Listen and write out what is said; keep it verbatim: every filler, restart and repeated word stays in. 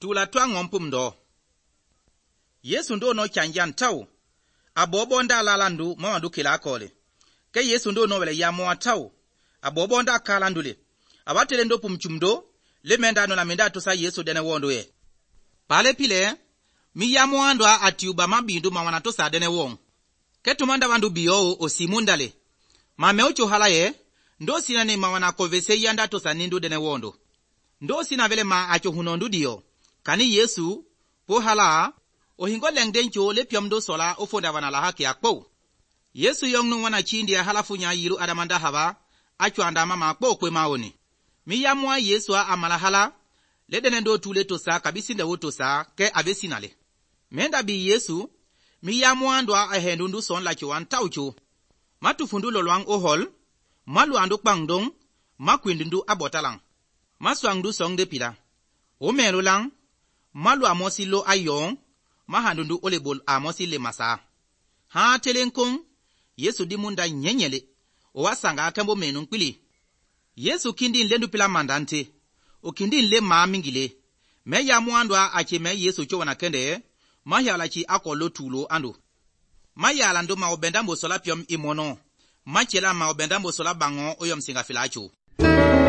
tula twang ompum do. Yesu ndo no chanjan tau. Abobo nda lalandu mawandu kila kole. Ke Yesu ndo no wele ya mwa tau. Abobo nda kalandule. Abatele ndo pumchumdo. Le menda no na menda to sa Yesu dene wondo ye. Pale pile. Mi ya mwa ndwa atiuba mabindu mawana to sa dene wong. Ke tumanda wandu biyo o simundale. Mame ucho halaye. Ndo sina ni mawana kovese yanda to sa nindu dene wondo. Ndo sina vele ma acho hunondu diyo. Kani Yesu. Po hala. O hingo lengdencho le pyamdo sola ofonda wana la haki akpo. Yesu yongnu wana chindi ya halafunya yiru adamanda haba, achu andama makpo kwe maoni. Miyamwa Yesu wa amalahala, ledenendo tule tosa kabisinde wotosa ke abesinale. Menda bi Yesu, miyamwa ndwa ahendundu son la chuan taucho. Matufundu lolwang ohol, malu andu pangdong, makwindundu abotalang. Maswangdu song de pila. Omelu lang, malu amosilo ayong, mahandundu olebol amosi le masa. Ha telenkong, Yesu dimunda nyenyele, owasanga akambo menung pili. Yesu kindin lendu pila mandante, o kindin le ma mingile. Me ya muandwa ache me Yesu chowana kende, mahyala chi akolo tulo andu. Mayala ndo maobendambo sola piom imono, machela maobendambo sola bango oyom singa filacho.